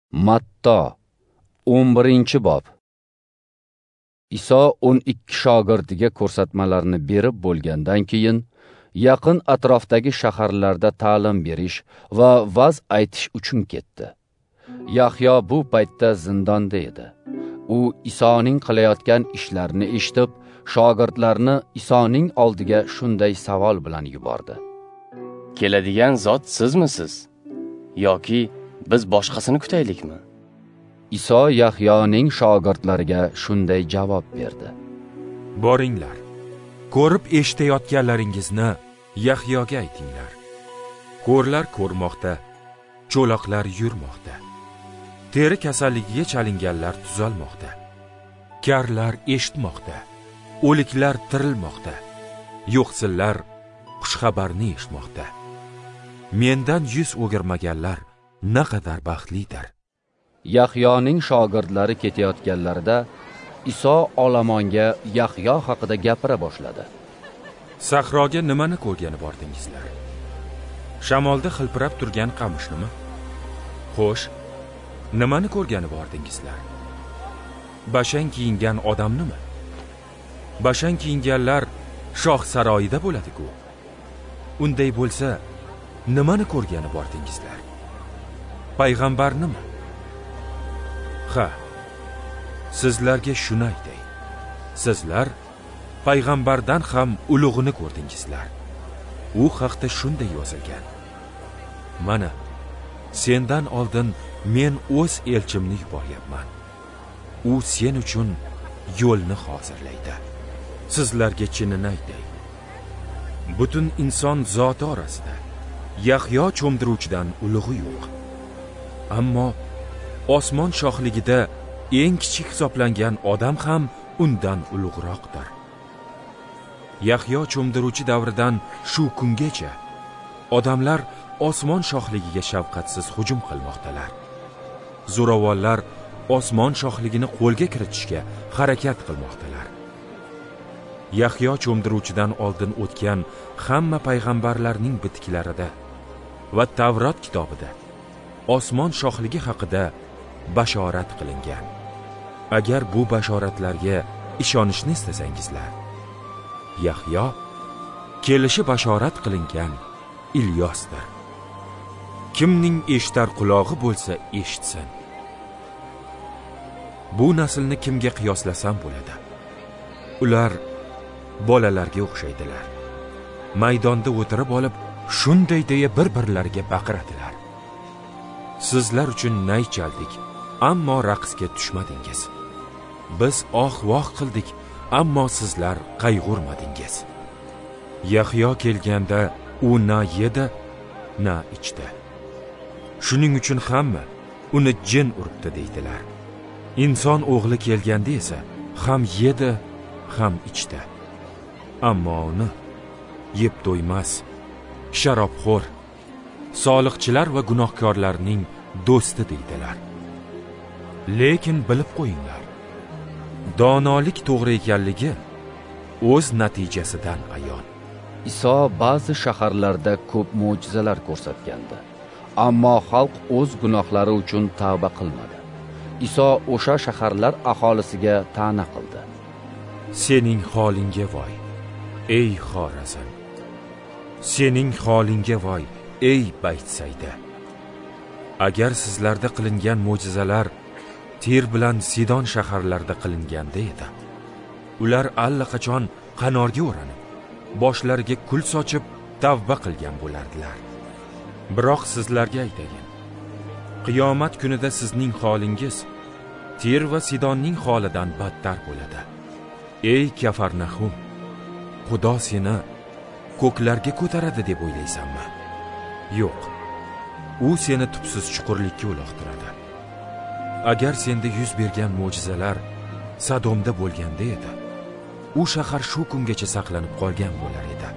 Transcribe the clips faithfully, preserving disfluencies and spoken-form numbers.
Matto o'n birinchi bob. Iso o'n ikki shogirdiga ko'rsatmalarni berib bo'lgandan keyin yaqin atrofdagi shaharlarda ta'lim berish va va'z aytish uchun ketdi. Yahyo bu paytda zindonda edi. U Isoning qilayotgan ishlarini eshitib, shogirdlarni Isoning oldiga shunday savol bilan yubordi. Keladigan zot sizmisiz yoki biz boshqasini kutaylikmi? Iso Yahyoning shogirdlariga shunday javob berdi. Boringlar, ko'rib eshitayotganlaringizni Yahyoga aytinglar. Ko'rlar ko'rmoqda, cho'loqlar yurmoqda. Teri kasalligiga chalinganlar tuzalmoqda. Karlar eshitmoqda, o'liklar tirilmoqda. Yo'qsillar xushxabarni eshitmoqda. Mendan yuz o'girmaganlar naqadar baxtlidir. Yahyoning shogirdlari ketayotganlarida Iso olomonga Yahyo haqida gapira boshladi. Sahroga nimani ko'rgani bordingizlar? Shamolda xilpirab turgan qamushnimi? Xo'sh, nimani ko'rgani bordingizlar? Bashang kiyingan odamnimi? Bashang kiyinganlar shoh saroyida bo'ladi-ku. Unday bo'lsa, nimani ko'rgani bordingizlar? Payg'ambarnimi? Ha, sizlarga shuni aytay. Sizlar payg'ambardan ham ulug'ini ko'rdingizlar. U haqda shunday yozilgan. Mana, sendan oldin men o'z elchimni yuboryapman. U sen uchun yo'lni hozirlaydi. Sizlarga chinini aytay. Butun inson zoti orasida Yahyo cho'mdiruvchidan ulug'i yo'q. Ammo osmon shohligida eng kichik hisoblangan odam ham undan ulug'roqdir. Yahyo cho'mdiruvchi davridan shu kungacha odamlar osmon shohligiga shafqatsiz hujum qilmoqdalar. Zo'ravonlar osmon shohligini qo'lga kiritishga harakat qilmoqdalar. Yahyo cho'mdiruvchidan oldin o'tgan hamma payg'ambarlarning bitiklarida va Tavrot kitobida osmon shohligi haqida bashorat qilingan. Agar bu bashoratlarga ishonishni istasangizlar, Yahyo kelishi bashorat qilingan Ilyosdir. Kimning eshitar qulog'i bo'lsa eshitsin. Bu naslni kimga qiyoslasam bo'ladi? Ular bolalarga o'xshaydilar. Maydonda o'tirib olib, shunday deya bir-birlariga baqiradilar. Sizlar uchun nay chaldik, ammo raqsga tushmadingiz. Biz oh-voh qildik, ammo sizlar qayg'urmadingiz. Yahyo kelganda u na yedi, na ichdi. Shuning uchun hamma uni jin uribdi deydilar. Inson o'g'li kelganda esa ham yedi, ham ichdi. Ammo uni yeb to'ymas, sharobxo'r, soliqchilar va gunohkorlarning do'sti deydilar. Lekin bilib qo'yinglar, donolik to'g'ri ekanligi o'z natijasidan ayon. Iso ba'zi shaharlarda ko'p mo'jizalar ko'rsatgandi, ammo xalq o'z gunohlari uchun tavba qilmadi. Iso o'sha shaharlar aholisiga ta'na qildi. Sening holingga voy, ey Xorazm! Sening holingga voy, ey Baytsayda! Agar sizlarda qilingan mo'jizalar Tir bilan Sidon shaharlarida qilinganda edi, ular allaqachon qanorga o'ranib, boshlariga kul sochib tavba qilgan bo'lardilar. Biroq sizlarga aytayin, qiyomat kunida sizning holingiz Tir va Sidonning holidan battar bo'ladi. Ey Kafarnahum! Xudo seni ko'klarga ko'taradi deb o'ylaysanmi? Yo'q. U seni tubsiz chuqurlikka uloqtiradi. Agar senda yuz bergan mo'jizalar Sodomda bo'lganda edi, u shahar shu kungacha saqlanib qolgan bo'lar edi.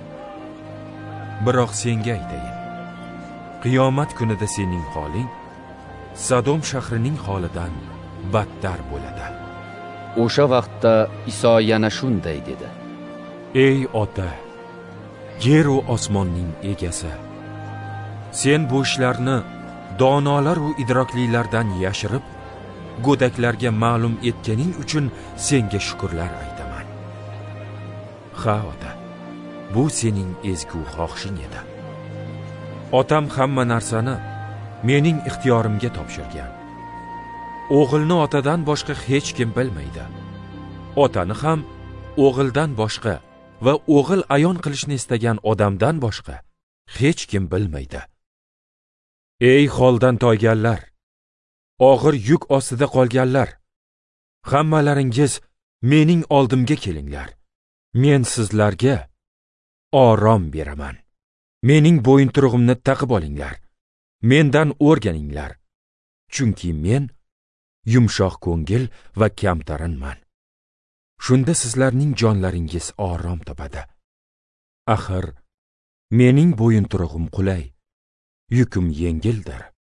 Biroq senga aytayin, qiyomat kunida sening holing Sodom shahrining holidan battar bo'ladi. O'sha vaqtda Iso yana shunday dedi. Ey ota, yer va osmonning egasi, sen bu ishlarni donolar u idroklilardan yashirib, go'daklarga ma'lum etganing uchun senga shukrlar aytaman. Ha, Ota, bu sening ezgu xohishing edi. Otam hamma narsani mening ixtiyorimga topshirgan. O'g'ilni otadan boshqa hech kim bilmaydi. Otani ham o'g'ildan boshqa va o'g'il ayon qilishni istagan odamdan boshqa hech kim bilmaydi. Ey holdan toyganlar, og'ir yuk ostida qolganlar, hammalaringiz mening oldimga kelinglar. Men sizlarga orom beraman. Mening bo'yinturug'imni taqib olinglar. Mendan o'rganinglar, chunki men yumshoq ko'ngil va kamtarinman. Shunda sizlarning jonlaringiz orom topadi. Axir mening bo'yinturug'im qulay, yukim yengildir.